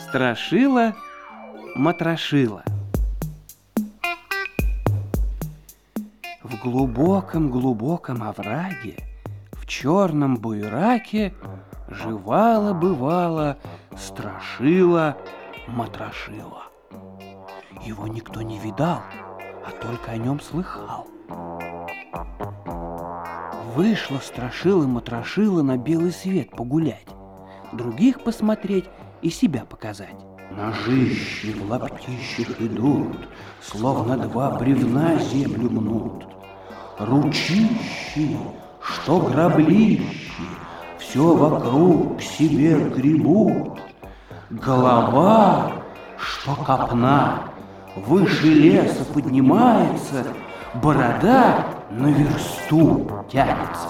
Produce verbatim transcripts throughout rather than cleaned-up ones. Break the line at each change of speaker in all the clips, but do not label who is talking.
Страшила-матрошила. В глубоком-глубоком овраге, в черном буераке, жевала-бывала Страшила-матрошила. Его никто не видал, а только о нем слыхал. Вышла Страшила-матрошила на белый свет погулять, других посмотреть и себя показать. Ножищи в лаптищах идут, словно два бревна землю мнут. Ручищи, что граблищи, все вокруг к себе гребут. Голова, что копна, выше леса поднимается, борода на версту тянется.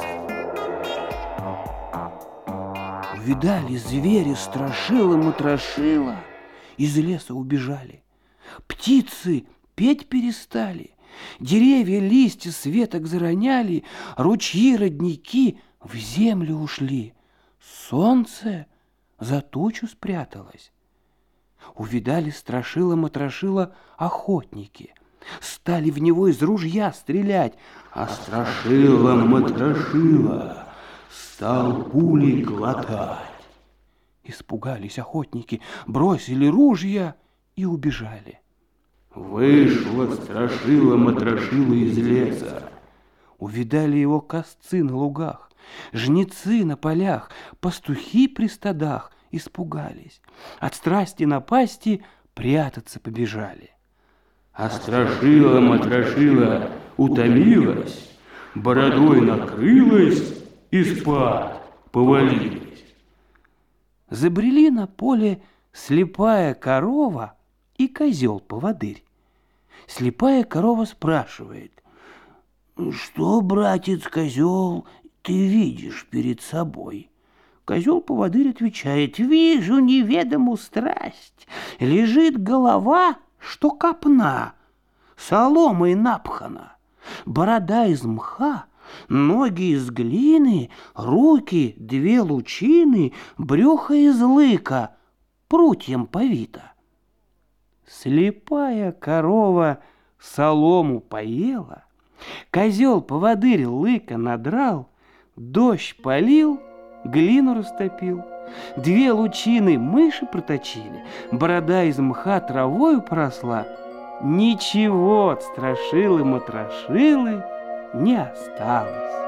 Увидали звери Страшила-матрошила, из леса убежали. Птицы петь перестали, деревья листья с веток зароняли, ручьи, родники в землю ушли. Солнце за тучу спряталось. Увидали Страшила-матрошила охотники, стали в него из ружья стрелять, а Страшила-матрошила стал пули глотать. Испугались охотники, бросили ружья и убежали. Вышла Страшила-матрошила из леса. Увидали его косцы на лугах, жнецы на полях, пастухи при стадах. Испугались, от страсти напасти прятаться побежали. А Страшила-матрошила утомилась, бородой накрылась и спать повалилась. Забрели на поле слепая корова и козел-поводырь. Слепая корова спрашивает: «Что, братец-козел, ты видишь перед собой?» Козел-поводырь отвечает: «Вижу неведомую страсть. Лежит голова, что копна, соломой напхана, борода из мха, ноги из глины, руки две лучины, брюхо из лыка, прутьем повито». Слепая корова солому поела, козел-поводырь лыка надрал, дождь полил, глину растопил, две лучины мыши проточили, борода из мха травою поросла. Ничего от Страшилы-матрошилы не осталось.